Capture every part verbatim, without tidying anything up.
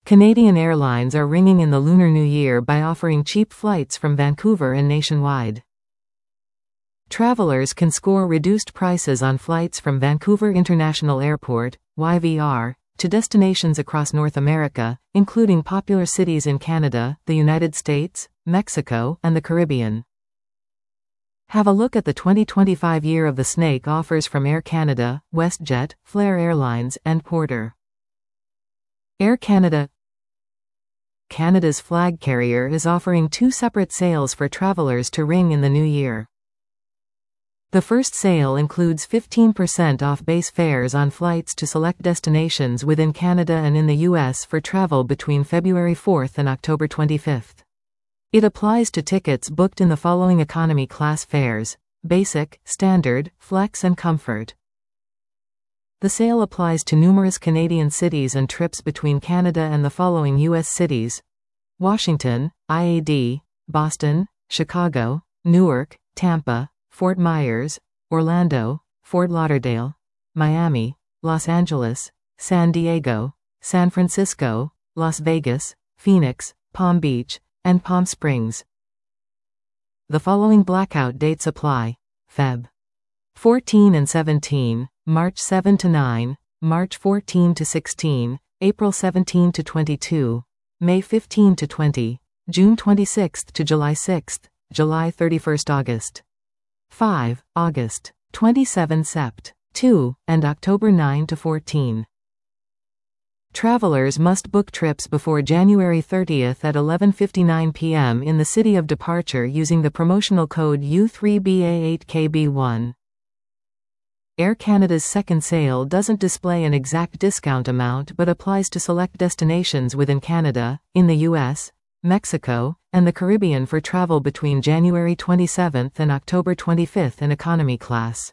Canadian Airlines are ringing in the Lunar New Year by offering cheap flights from Vancouver and nationwide. Travelers can score reduced prices on flights from Vancouver International Airport, Y V R, to destinations across North America, including popular cities in Canada, the United States, Mexico, and the Caribbean. Have a look at the twenty twenty-five Year of the Snake offers from Air Canada, WestJet, Flair Airlines, and Porter. Air Canada. Canada's flag carrier is offering two separate sales for travelers to ring in the new year. The first sale includes fifteen percent off base fares on flights to select destinations within Canada and in the U S for travel between February fourth and October twenty-fifth. It applies to tickets booked in the following economy class fares: Basic, Standard, Flex and Comfort. The sale applies to numerous Canadian cities and trips between Canada and the following U S cities: Washington, I A D, Boston, Chicago, Newark, Tampa, Fort Myers, Orlando, Fort Lauderdale, Miami, Los Angeles, San Diego, San Francisco, Las Vegas, Phoenix, Palm Beach, and Palm Springs. The following blackout dates apply: February fourteen and seventeen, March seventh to ninth, March fourteenth to sixteenth, April seventeenth to twenty-second, May fifteenth to twentieth, June twenty-sixth to July sixth, July thirty-first, August fifth, August twenty-seventh, September second, and October ninth to fourteenth. Travelers must book trips before January thirtieth at eleven fifty-nine p m in the city of departure using the promotional code U three B A eight K B one. Air Canada's second sale doesn't display an exact discount amount but applies to select destinations within Canada, in the U S, Mexico, and the Caribbean for travel between January twenty-seventh and October twenty-fifth in economy class.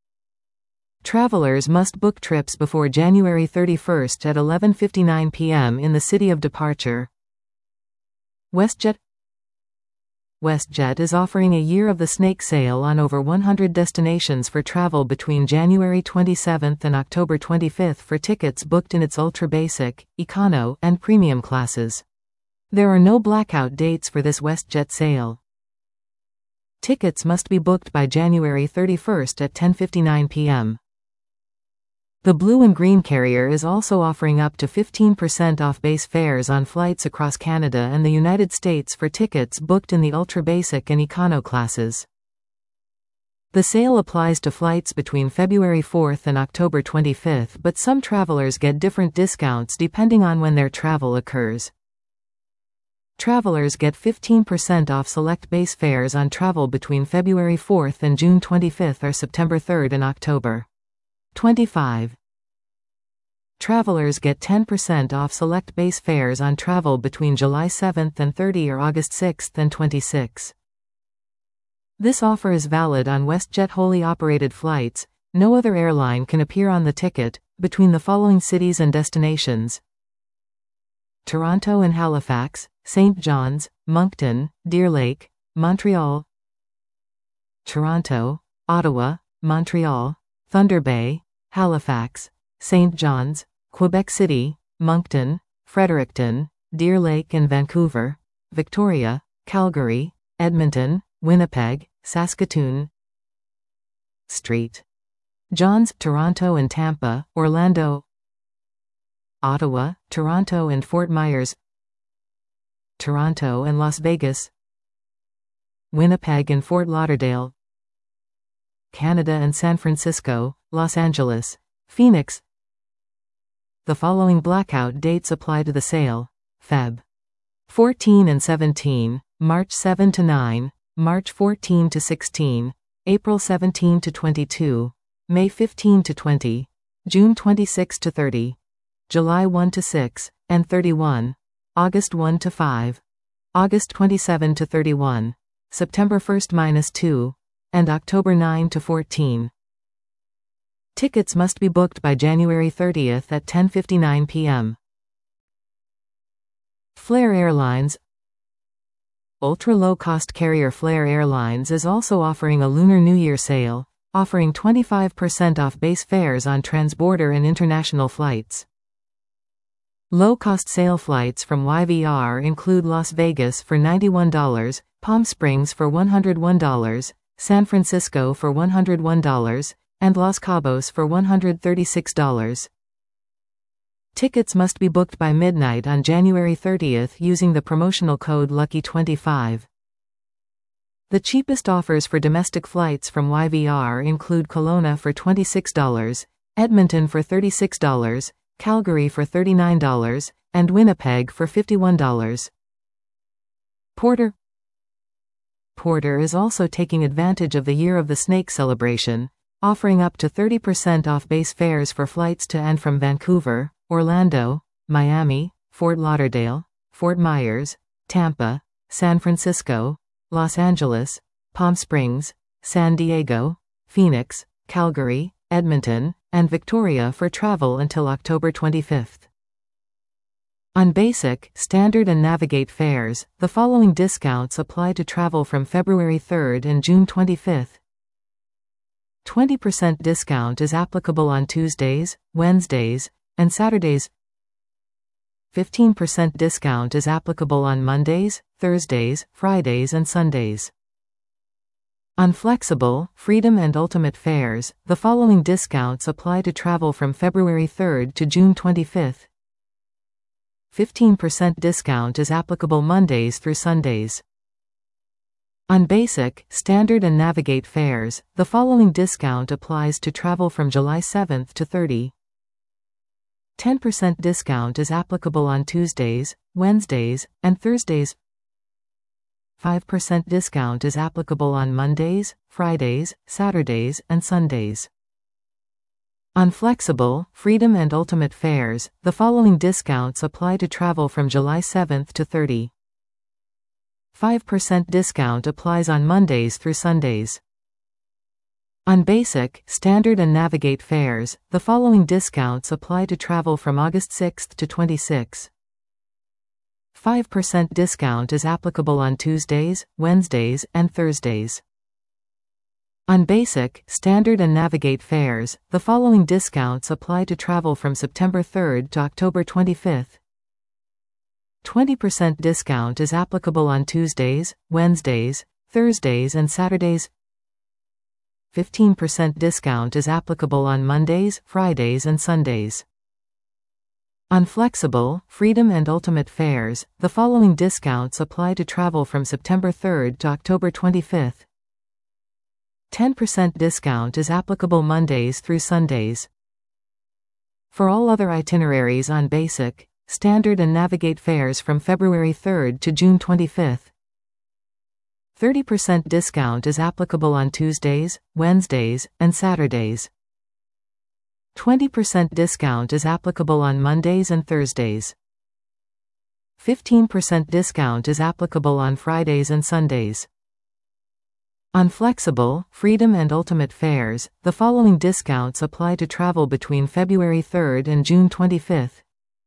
Travelers must book trips before January thirty-first at eleven fifty-nine p m in the city of departure. WestJet. WestJet is offering a Year of the Snake sale on over one hundred destinations for travel between January twenty-seventh and October twenty-fifth for tickets booked in its Ultra Basic, Econo, and Premium classes. There are no blackout dates for this WestJet sale. Tickets must be booked by January thirty-first at ten fifty-nine p m The Blue and Green carrier is also offering up to fifteen percent off base fares on flights across Canada and the United States for tickets booked in the Ultra Basic and Econo classes. The sale applies to flights between February fourth and October twenty-fifth, but some travelers get different discounts depending on when their travel occurs. Travelers get fifteen percent off select base fares on travel between February fourth and June twenty-fifth or September third and October twenty-fifth. Travelers get ten percent off select base fares on travel between July seventh and thirtieth or August sixth and twenty-sixth. This offer is valid on WestJet wholly operated flights. No other airline can appear on the ticket, between the following cities and destinations: Toronto and Halifax, Saint John's, Moncton, Deer Lake, Montreal. Toronto, Ottawa, Montreal, Thunder Bay, Halifax, Saint John's, Quebec City, Moncton, Fredericton, Deer Lake and Vancouver, Victoria, Calgary, Edmonton, Winnipeg, Saskatoon. Street John's, Toronto and Tampa, Orlando. Ottawa, Toronto and Fort Myers. Toronto and Las Vegas. Winnipeg and Fort Lauderdale. Canada and San Francisco, Los Angeles, Phoenix. The following blackout dates apply to the sale: February fourteen and seventeen, March seventh to ninth, March fourteenth to sixteenth, April seventeenth to twenty-second, May fifteenth to twentieth, June twenty-sixth to thirtieth, July first to sixth and thirty-first, August first to fifth, August twenty-seventh to thirty-first, September first to second, and October ninth to fourteenth. Tickets must be booked by January thirtieth at ten fifty-nine p m Flair Airlines. Ultra-low-cost carrier Flair Airlines is also offering a Lunar New Year sale, offering twenty-five percent off base fares on transborder and international flights. Low-cost sale flights from Y V R include Las Vegas for ninety-one dollars, Palm Springs for one hundred one dollars, San Francisco for one hundred one dollars, and Los Cabos for one hundred thirty-six dollars. Tickets must be booked by midnight on January thirtieth using the promotional code lucky twenty-five. The cheapest offers for domestic flights from Y V R include Kelowna for twenty-six dollars, Edmonton for thirty-six dollars, Calgary for thirty-nine dollars, and Winnipeg for fifty-one dollars. Porter Porter is also taking advantage of the Year of the Snake celebration, offering up to thirty percent off base fares for flights to and from Vancouver, Orlando, Miami, Fort Lauderdale, Fort Myers, Tampa, San Francisco, Los Angeles, Palm Springs, San Diego, Phoenix, Calgary, Edmonton, and Victoria for travel until October twenty-fifth. On basic, standard and navigate fares, the following discounts apply to travel from February third and June twenty-fifth. twenty percent discount is applicable on Tuesdays, Wednesdays, and Saturdays. fifteen percent discount is applicable on Mondays, Thursdays, Fridays, and Sundays. On flexible, Freedom and Ultimate fares, the following discounts apply to travel from February third to June twenty-fifth. fifteen percent discount is applicable Mondays through Sundays. On basic, standard and navigate fares, the following discount applies to travel from July seventh to thirtieth. ten percent discount is applicable on Tuesdays, Wednesdays, and Thursdays. five percent discount is applicable on Mondays, Fridays, Saturdays, and Sundays. On flexible, Freedom and Ultimate fares, the following discounts apply to travel from July seventh to thirtieth. five percent discount applies on Mondays through Sundays. On basic, standard and navigate fares, the following discounts apply to travel from August sixth to twenty-sixth. five percent discount is applicable on Tuesdays, Wednesdays, and Thursdays. On basic, standard and navigate fares, the following discounts apply to travel from September third to October twenty-fifth. twenty percent discount is applicable on Tuesdays, Wednesdays, Thursdays, and Saturdays. fifteen percent discount is applicable on Mondays, Fridays, and Sundays. On flexible, Freedom and Ultimate fares, the following discounts apply to travel from September third to October twenty-fifth. ten percent discount is applicable Mondays through Sundays. For all other itineraries on basic, standard and navigate fares from February third to June twenty-fifth, thirty percent discount is applicable on Tuesdays, Wednesdays, and Saturdays. twenty percent discount is applicable on Mondays and Thursdays. fifteen percent discount is applicable on Fridays and Sundays. On flexible, Freedom and Ultimate fares, the following discounts apply to travel between February third and June twenty-fifth.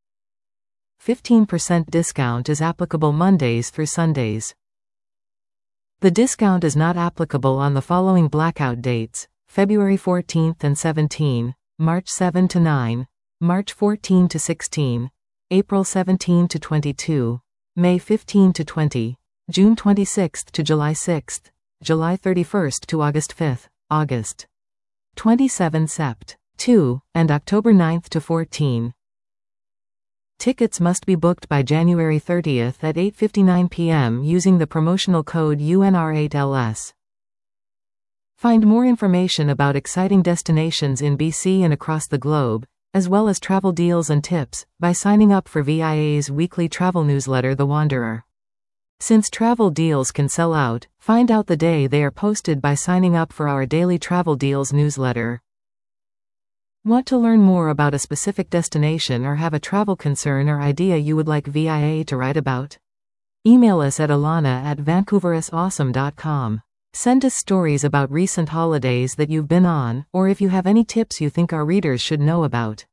fifteen percent discount is applicable Mondays through Sundays. The discount is not applicable on the following blackout dates: February fourteenth and seventeenth, March seventh to ninth, March fourteenth to sixteenth, April seventeenth to twenty-second, May fifteenth to twentieth, June twenty-sixth to July sixth, July thirty-first to August fifth, August twenty-seventh Sept. two, and October ninth to fourteenth. Tickets must be booked by January thirtieth at eight fifty-nine p m using the promotional code U N R eight L S. Find more information about exciting destinations in B C and across the globe, as well as travel deals and tips, by signing up for V I A's weekly travel newsletter The Wanderer. Since travel deals can sell out, find out the day they are posted by signing up for our daily travel deals newsletter. Want to learn more about a specific destination or have a travel concern or idea you would like V I A to write about? Email us at alana at vancouverisawesome dot com. Send us stories about recent holidays that you've been on, or if you have any tips you think our readers should know about.